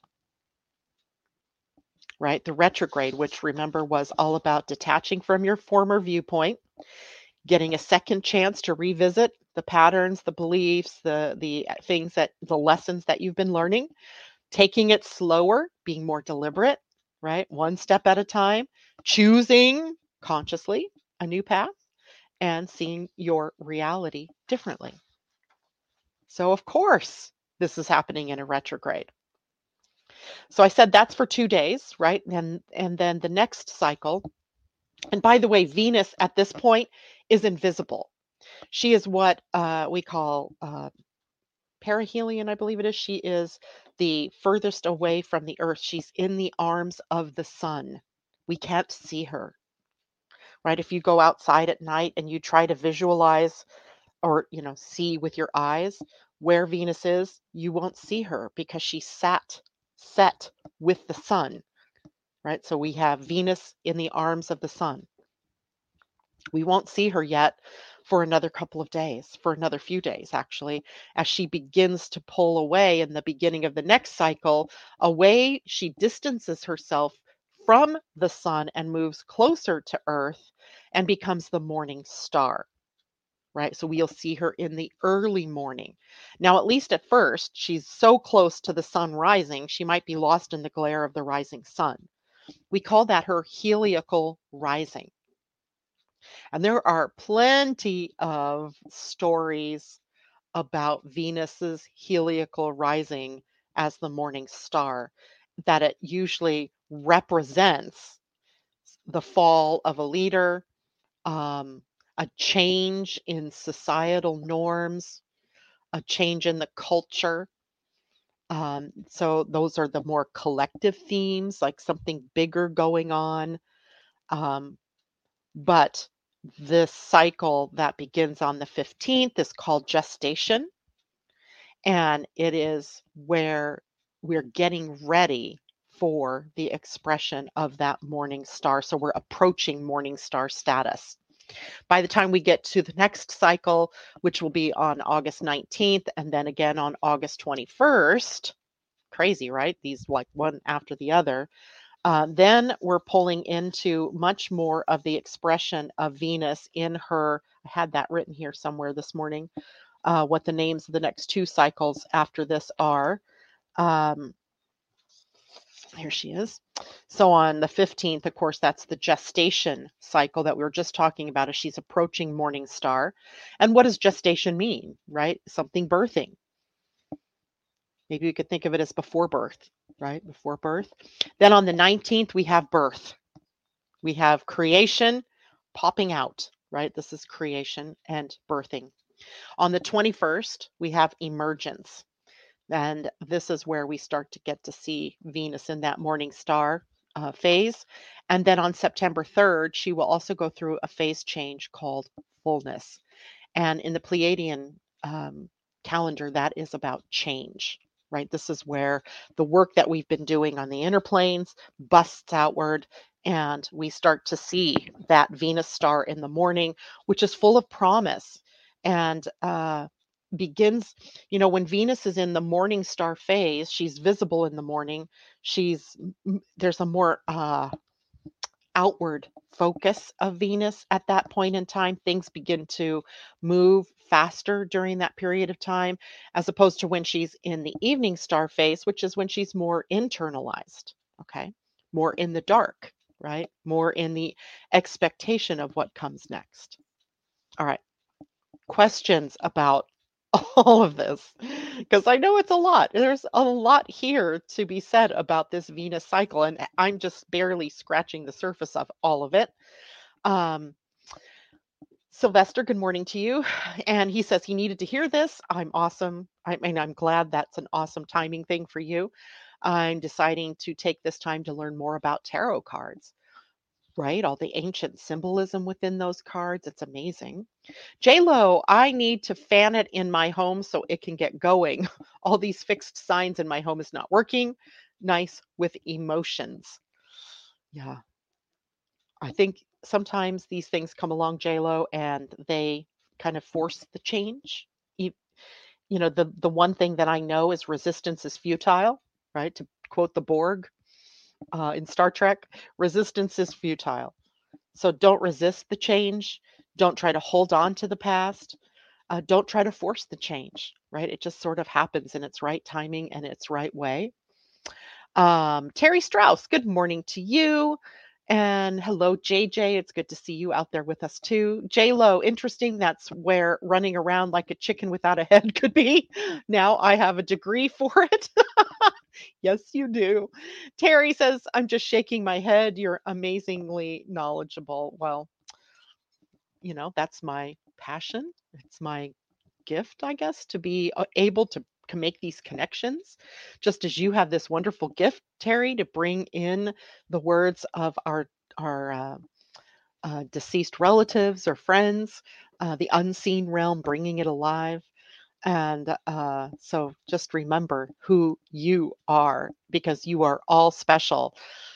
Right? The retrograde, which remember was all about detaching from your former viewpoint, getting a second chance to revisit the patterns, the beliefs, the the things that the lessons that you've been learning, taking it slower, being more deliberate, right? One step at a time, choosing consciously a new path and seeing your reality differently. So of course, this is happening in a retrograde. So I said that's for two days, right? And and then the next cycle. And by the way, Venus at this point is invisible. She is what uh, we call uh, perihelion, I believe it is. She is the furthest away from the Earth. She's in the arms of the sun. We can't see her, right? If you go outside at night and you try to visualize or, you know, see with your eyes where Venus is, you won't see her because she's sat, set with the sun, right? So we have Venus in the arms of the sun. We won't see her yet for another couple of days, for another few days, actually, as she begins to pull away in the beginning of the next cycle. Away, she distances herself from the sun and moves closer to Earth and becomes the morning star, right? So we'll see her in the early morning. Now, at least at first, she's so close to the sun rising, she might be lost in the glare of the rising sun. We call that her heliacal rising. And there are plenty of stories about Venus's heliacal rising as the morning star, that it usually represents the fall of a leader, um, a change in societal norms, a change in the culture. Um, so those are the more collective themes, like something bigger going on. Um, But this cycle that begins on the fifteenth is called gestation. And it is where we're getting ready for the expression of that morning star. So we're approaching morning star status. By the time we get to the next cycle, which will be on August nineteenth and then again on August twenty-first, crazy, right? These like one after the other. Uh, then we're pulling into much more of the expression of Venus in her. I had that written here somewhere this morning, uh, what the names of the next two cycles after this are. Um, here she is. So on the fifteenth, of course, that's the gestation cycle that we were just talking about as she's approaching morning star. And what does gestation mean, right? Something birthing. Maybe we could think of it as before birth, right? Before birth. Then on the nineteenth, we have birth. We have creation popping out, right? This is creation and birthing. On the twenty-first, we have emergence. And this is where we start to get to see Venus in that morning star uh, phase. And then on September third, she will also go through a phase change called fullness. And in the Pleiadian um, calendar, that is about change, right? This is where the work that we've been doing on the inner planes busts outward, and we start to see that Venus star in the morning, which is full of promise and uh, begins, you know, when Venus is in the morning star phase, she's visible in the morning. She's, there's a more, uh, outward focus of Venus at that point in time. Things begin to move faster during that period of time, as opposed to when she's in the evening star phase, which is when she's more internalized, okay? More in the dark, right? More in the expectation of what comes next. All right. Questions about all of this? Because I know it's a lot. There's a lot here to be said about this Venus cycle, and I'm just barely scratching the surface of all of it. Um, Sylvester, good morning to you. And he says he needed to hear this. I'm awesome. I mean, I'm glad that's an awesome timing thing for you. I'm deciding to take this time to learn more about tarot cards, right? All the ancient symbolism within those cards. It's amazing. J-Lo, I need to fan it in my home so it can get going. All these fixed signs in my home is not working. Nice with emotions. Yeah. I think sometimes these things come along, J-Lo, and they kind of force the change. You, you know, the the one thing that I know is resistance is futile, right? To quote the Borg uh, in Star Trek, resistance is futile. So don't resist the change. Don't try to hold on to the past. Uh, don't try to force the change, right? It just sort of happens in its right timing and its right way. Um, Terry Strauss, good morning to you. And hello, J J. It's good to see you out there with us too. J Lo, interesting. That's where running around like a chicken without a head could be. Now I have a degree for it. Yes, you do. Terry says, I'm just shaking my head. You're amazingly knowledgeable. Well, you know, that's my passion. It's my gift, I guess, to be uh, able to to make these connections, just as you have this wonderful gift, Terry, to bring in the words of our our uh, uh, deceased relatives or friends, uh, the unseen realm, bringing it alive. And uh, so just remember who you are, because you are all special.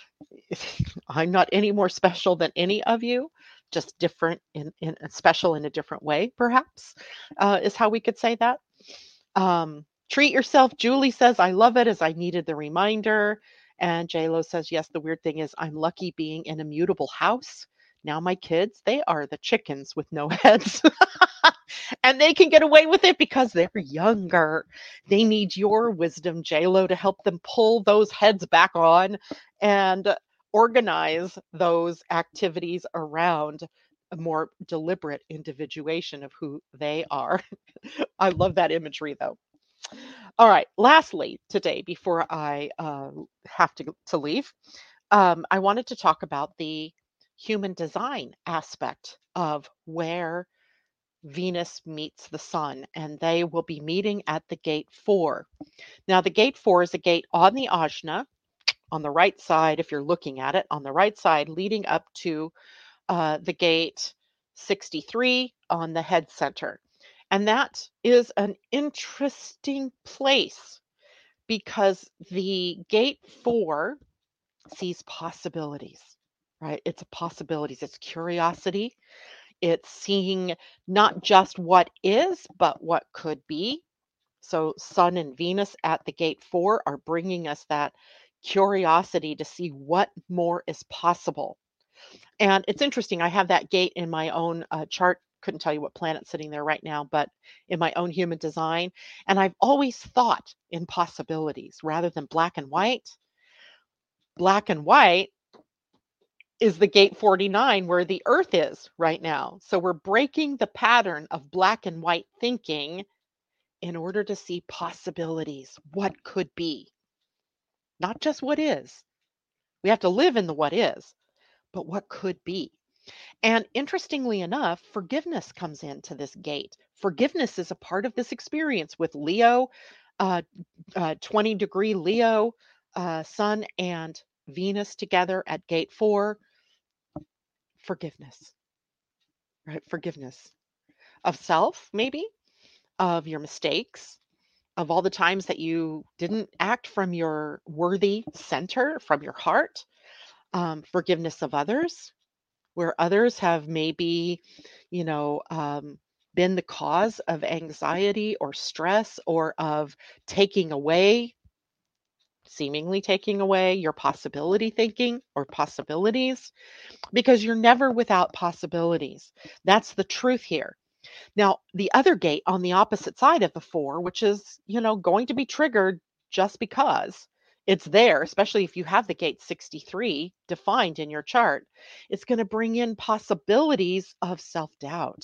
I'm not any more special than any of you, just different in, in special in a different way, perhaps, uh, is how we could say that. Um, treat yourself. Julie says, I love it as I needed the reminder. And JLo says, yes, the weird thing is I'm lucky being in a mutable house. Now my kids, they are the chickens with no heads. And they can get away with it because they're younger. They need your wisdom, JLo, to help them pull those heads back on and organize those activities around a more deliberate individuation of who they are. I love that imagery, though. All right. Lastly, today, before I uh, have to, to leave, um, I wanted to talk about the human design aspect of where Venus meets the sun, and they will be meeting at the gate four. Now, the gate four is a gate on the Ajna, on the right side, if you're looking at it, on the right side, leading up to uh, the gate sixty-three on the head center. And that is an interesting place because the gate four sees possibilities, right? It's a possibilities, it's curiosity, it's seeing not just what is, but what could be. So, Sun and Venus at the gate four are bringing us that curiosity to see what more is possible. And it's interesting, I have that gate in my own uh, chart. Couldn't tell you what planet's sitting there right now, but in my own human design. And I've always thought in possibilities rather than black and white. Black and white is the gate forty-nine where the earth is right now. So we're breaking the pattern of black and white thinking in order to see possibilities, what could be, not just what is. We have to live in the what is, but what could be. And interestingly enough, forgiveness comes into this gate. Forgiveness is a part of this experience with Leo, uh, uh, twenty degree Leo, uh, Sun and Venus together at gate four. Forgiveness, right? Forgiveness of self, maybe, of your mistakes, of all the times that you didn't act from your worthy center, from your heart, um, forgiveness of others, where others have maybe, you know, um, been the cause of anxiety or stress or of taking away, seemingly taking away your possibility thinking or possibilities, because you're never without possibilities. That's the truth here. Now, the other gate on the opposite side of the four, which is, you know, going to be triggered just because it's there, especially if you have the gate sixty-three defined in your chart, it's going to bring in possibilities of self doubt,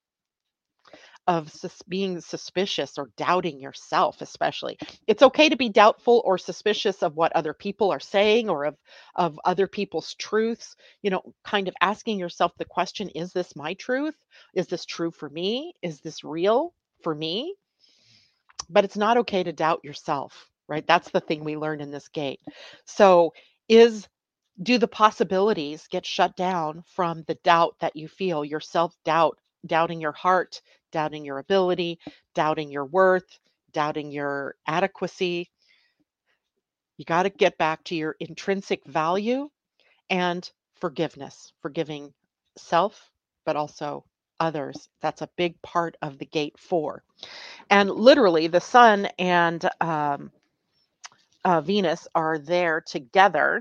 of sus- being suspicious or doubting yourself, especially. It's okay to be doubtful or suspicious of what other people are saying or of, of other people's truths, you know, kind of asking yourself the question, is this my truth? Is this true for me? Is this real for me? But it's not okay to doubt yourself, right? That's the thing we learn in this gate. So, is do the possibilities get shut down from the doubt that you feel, your self-doubt, doubting your heart, doubting your ability, doubting your worth, doubting your adequacy? You got to get back to your intrinsic value and forgiveness, forgiving self, but also others. That's a big part of the gate four. And literally, the sun and um, uh, Venus are there together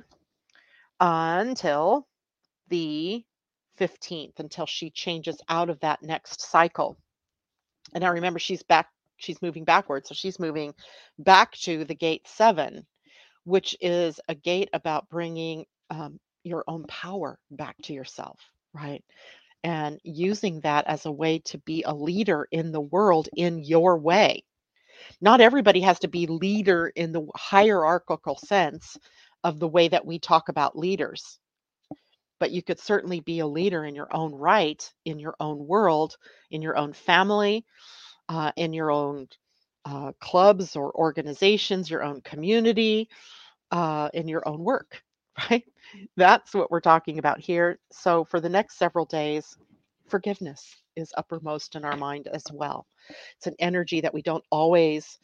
until the fifteenth, until she changes out of that next cycle. And now remember, she's back, she's moving backwards. So she's moving back to the gate seven, which is a gate about bringing um, your own power back to yourself, right? And using that as a way to be a leader in the world in your way. Not everybody has to be leader in the hierarchical sense of the way that we talk about leaders, but you could certainly be a leader in your own right, in your own world, in your own family, uh, in your own uh, clubs or organizations, your own community, uh, in your own work, right? That's what we're talking about here. So for the next several days, forgiveness is uppermost in our mind as well. It's an energy that we don't always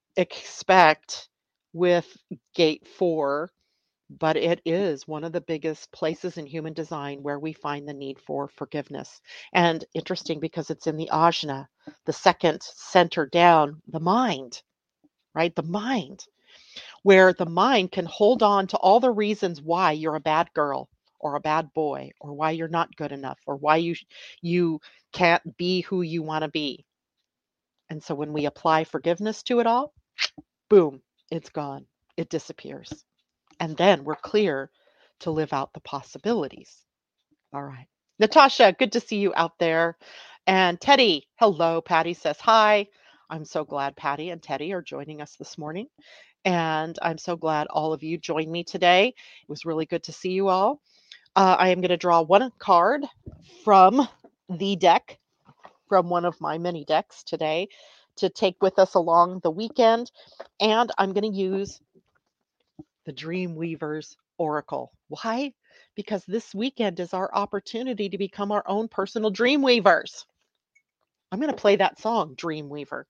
expect with gate four, but it is one of the biggest places in human design where we find the need for forgiveness. And interesting because it's in the ajna, the second center down, the mind, right? The mind, where the mind can hold on to all the reasons why you're a bad girl or a bad boy, or why you're not good enough, or why you you can't be who you want to be. And so when we apply forgiveness to it all, boom, it's gone. It disappears. And then we're clear to live out the possibilities. All right. Natasha, good to see you out there. And Teddy, hello. Patty says hi. I'm so glad Patty and Teddy are joining us this morning. And I'm so glad all of you joined me today. It was really good to see you all. Uh, I am going to draw one card from the deck, from one of my mini decks today, to take with us along the weekend. And I'm going to use the Dreamweavers Oracle. Why? Because this weekend is our opportunity to become our own personal Dreamweavers. I'm going to play that song, Dreamweaver.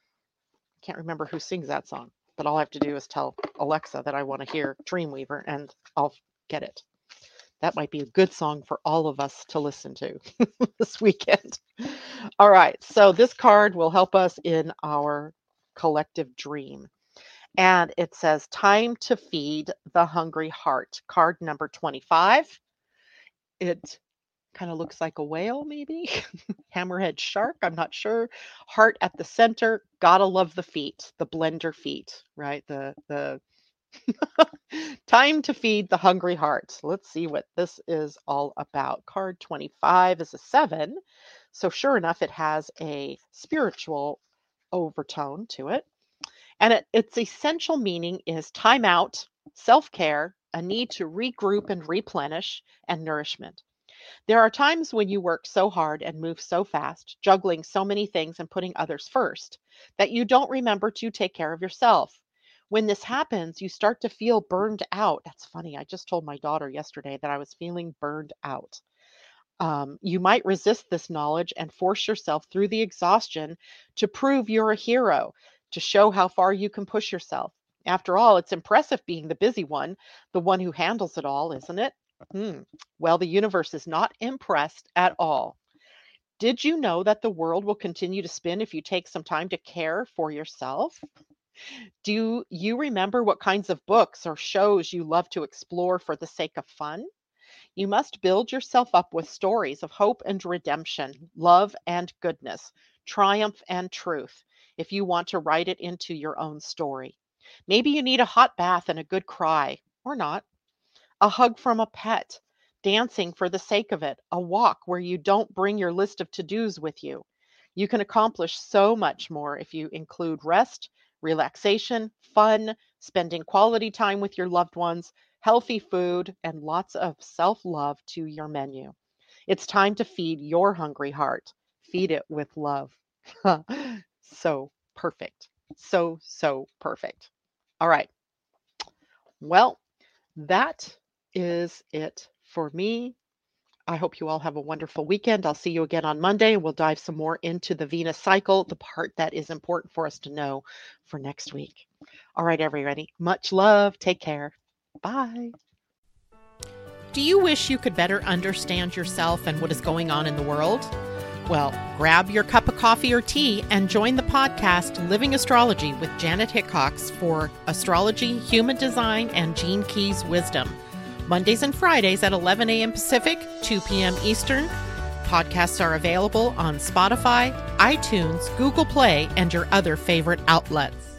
Can't remember who sings that song, but all I have to do is tell Alexa that I want to hear Dreamweaver and I'll get it. That might be a good song for all of us to listen to this weekend. All right, so this card will help us in our collective dream. And it says, Time to Feed the Hungry Heart, card number twenty-five. It kind of looks like a whale, maybe. Hammerhead shark, I'm not sure. Heart at the center. Gotta love the feet, the blender feet, right? The the Time to Feed the Hungry Heart. Let's see what this is all about. Card twenty-five is a seven. So sure enough, it has a spiritual overtone to it. And it, its essential meaning is time out, self care, a need to regroup and replenish, and nourishment. There are times when you work so hard and move so fast, juggling so many things and putting others first, that you don't remember to take care of yourself. When this happens, you start to feel burned out. That's funny. I just told my daughter yesterday that I was feeling burned out. Um, you might resist this knowledge and force yourself through the exhaustion to prove you're a hero, to show how far you can push yourself. After all, it's impressive being the busy one, the one who handles it all, isn't it? Hmm. Well, the universe is not impressed at all. Did you know that the world will continue to spin if you take some time to care for yourself? Do you remember what kinds of books or shows you love to explore for the sake of fun? You must build yourself up with stories of hope and redemption, love and goodness, triumph and truth, if you want to write it into your own story. Maybe you need a hot bath and a good cry, or not, a hug from a pet, dancing for the sake of it, a walk where you don't bring your list of to-dos with you. You can accomplish so much more if you include rest, relaxation, fun, spending quality time with your loved ones, healthy food, and lots of self love to your menu. It's time to feed your hungry heart. Feed it with love. So perfect. So, so perfect. All right. Well, that is it for me. I hope you all have a wonderful weekend. I'll see you again on Monday. We'll dive some more into the Venus cycle, the part that is important for us to know for next week. All right, everybody. Much love. Take care. Bye. Do you wish you could better understand yourself and what is going on in the world? Well, grab your cup of coffee or tea and join the podcast Living Astrology with Janet Hickox for astrology, human design, and Gene Keys wisdom. Mondays and Fridays at eleven a.m. Pacific, two p.m. Eastern. Podcasts are available on Spotify, iTunes, Google Play, and your other favorite outlets.